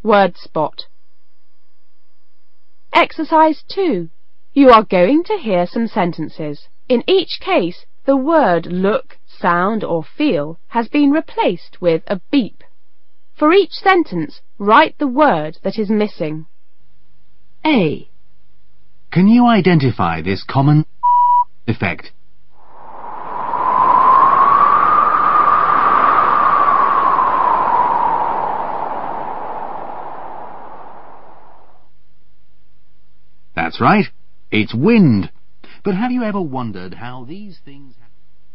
word spot. Exercise 2. You are going to hear some sentences. In each case, the word look, sound or feel has been replaced with a beep. For each sentence, write the word that is missing. A. Can you identify this common effect? That's right, it's wind. But have you ever wondered how these things happen?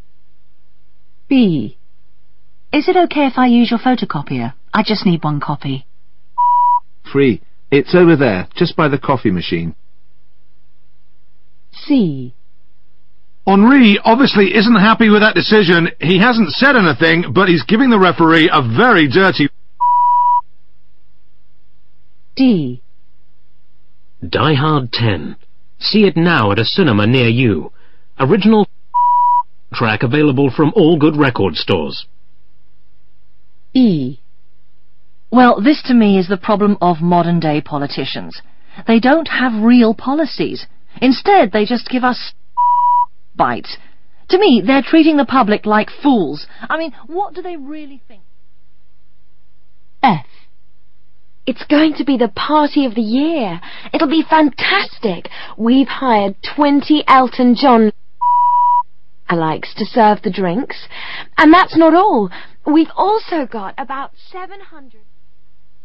B. Is it okay if I use your photocopier? I just need one copy. Free. It's over there, just by the coffee machine. C. Henri obviously isn't happy with that decision. He hasn't said anything, but he's giving the referee a very dirty... D. Die Hard 10. See it now at a cinema near you. Original track available from all good record stores. E. Well, this to me is the problem of modern-day politicians. They don't have real policies. Instead, they just give us bites. To me, they're treating the public like fools. I mean, what do they really think? F. It's going to be the party of the year. It'll be fantastic. We've hired 20 Elton John likes to serve the drinks. And that's not all. We've also got about 700...